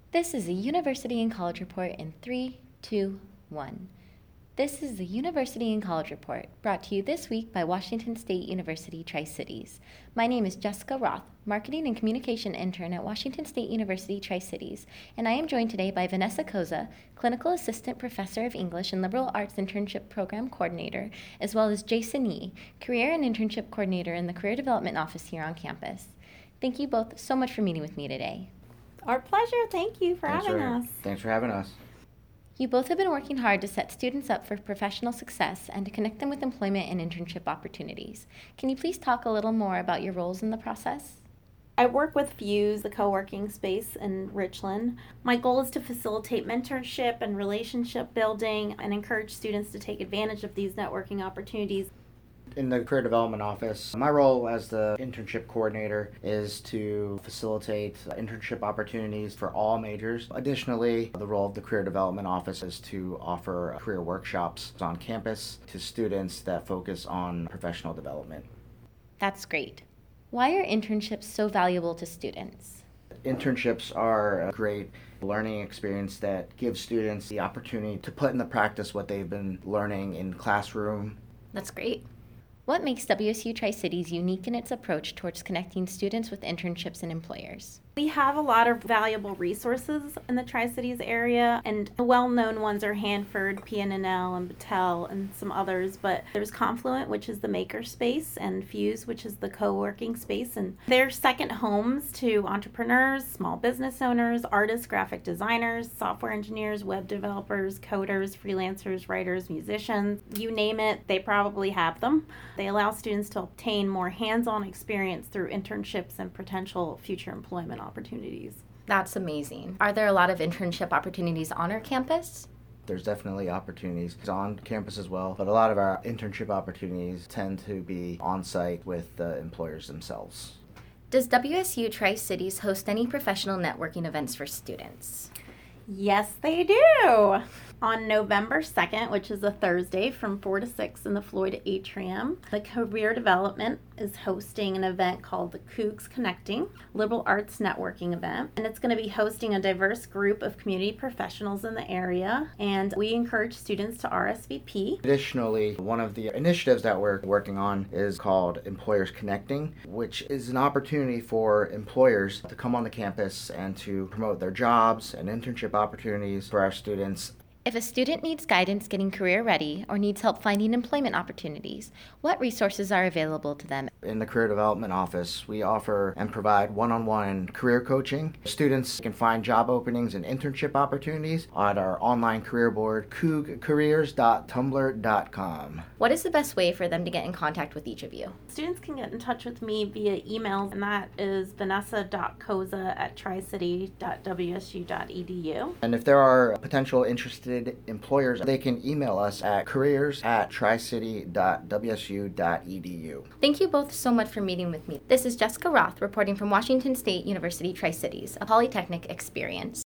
This is the University and College Report in 3, 2, 1. This is the University and College Report, brought to you this week by Washington State University Tri-Cities. My name is Jessica Roth, Marketing and Communication Intern at Washington State University Tri-Cities, and I am joined today by Vanessa Koza, Clinical Assistant Professor of English and Liberal Arts Internship Program Coordinator, as well as Jason Yee, Career and Internship Coordinator in the Career Development Office here on campus. Thank you both so much for meeting with me today. Our pleasure. Thank you for having us. Thanks for having us. You both have been working hard to set students up for professional success and to connect them with employment and internship opportunities. Can you please talk a little more about your roles in the process? I work with Fuse, the co-working space in Richland. My goal is to facilitate mentorship and relationship building and encourage students to take advantage of these networking opportunities. In the Career Development Office, my role as the internship coordinator is to facilitate internship opportunities for all majors. Additionally, the role of the Career Development Office is to offer career workshops on campus to students that focus on professional development. That's great. Why are internships so valuable to students? Internships are a great learning experience that gives students the opportunity to put into practice what they've been learning in classroom. That's great. What makes WSU Tri-Cities unique in its approach towards connecting students with internships and employers? We have a lot of valuable resources in the Tri-Cities area, and the well-known ones are Hanford, PNNL, and Battelle, and some others, but there's Confluent, which is the maker space, and Fuse, which is the co-working space, and they're second homes to entrepreneurs, small business owners, artists, graphic designers, software engineers, web developers, coders, freelancers, writers, musicians, you name it, they probably have them. They allow students to obtain more hands-on experience through internships and potential future employment opportunities. That's amazing. Are there a lot of internship opportunities on our campus? There's definitely opportunities on campus as well, but a lot of our internship opportunities tend to be on-site with the employers themselves. Does WSU Tri-Cities host any professional networking events for students? Yes, they do. On November 2nd, which is a Thursday from 4 to 6 in the Floyd Atrium, the Career Development is hosting an event called the Cougs Connecting, Liberal Arts Networking event. And it's going to be hosting a diverse group of community professionals in the area. And we encourage students to RSVP. Additionally, one of the initiatives that we're working on is called Employers Connecting, which is an opportunity for employers to come on the campus and to promote their jobs and internship opportunities for our students. If a student needs guidance getting career ready or needs help finding employment opportunities, what resources are available to them? In the Career Development Office, we offer and provide one-on-one career coaching. Students can find job openings and internship opportunities at our online career board, cougcareers.tumblr.com. What is the best way for them to get in contact with each of you? Students can get in touch with me via email, and that is vanessa.koza@tricity.wsu.edu. And if there are potential interested employers, they can email us at careers@tricity.wsu.edu. Thank you both so much for meeting with me. This is Jessica Roth reporting from Washington State University Tri-Cities, a Polytechnic experience.